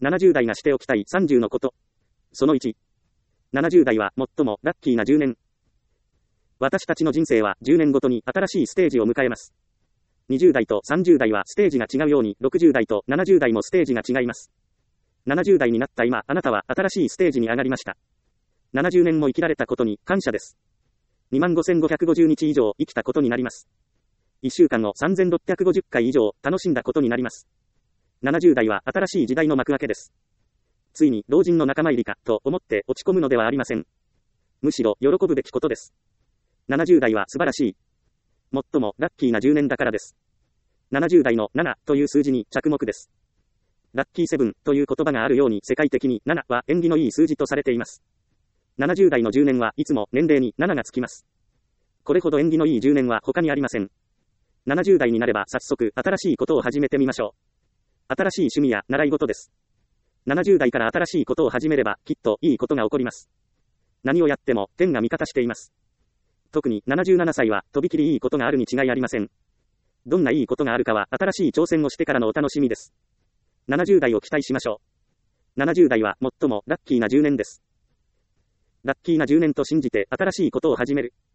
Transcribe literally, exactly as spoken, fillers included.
ななじゅう代がしておきたいさんじゅうのこと。そのいち。ななじゅう代は最もラッキーなじゅうねん。私たちの人生はじゅうねんごとに新しいステージを迎えます。にじゅう代とさんじゅう代はステージが違うように、ろくじゅう代とななじゅう代もステージが違います。ななじゅう代になった今、あなたは新しいステージに上がりました。ななじゅうねんも生きられたことに感謝です。にまんごせんごひゃくごじゅうにち以上生きたことになります。いっしゅうかんをさんぜんろっぴゃくごじゅっかい以上楽しんだことになります。ななじゅう代は新しい時代の幕開けです。ついに老人の仲間入りかと思って落ち込むのではありません。むしろ喜ぶべきことです。ななじゅう代は素晴らしい。最もラッキーなじゅうねんだからです。ななじゅう代のななという数字に着目です。ラッキーセブンという言葉があるように世界的にななは縁起のいい数字とされています。ななじゅう代のじゅうねんはいつも年齢になながつきます。これほど縁起のいいじゅうねんは他にありません。ななじゅう代になれば早速新しいことを始めてみましょう。新しい趣味や習い事です。ななじゅう代から新しいことを始めればきっといいことが起こります。何をやっても天が味方しています。特にななじゅうななさいはとびきりいいことがあるに違いありません。どんないいことがあるかは新しい挑戦をしてからのお楽しみです。ななじゅう代を期待しましょう。ななじゅう代は最もラッキーなじゅうねんです。ラッキーなじゅうねんと信じて新しいことを始める。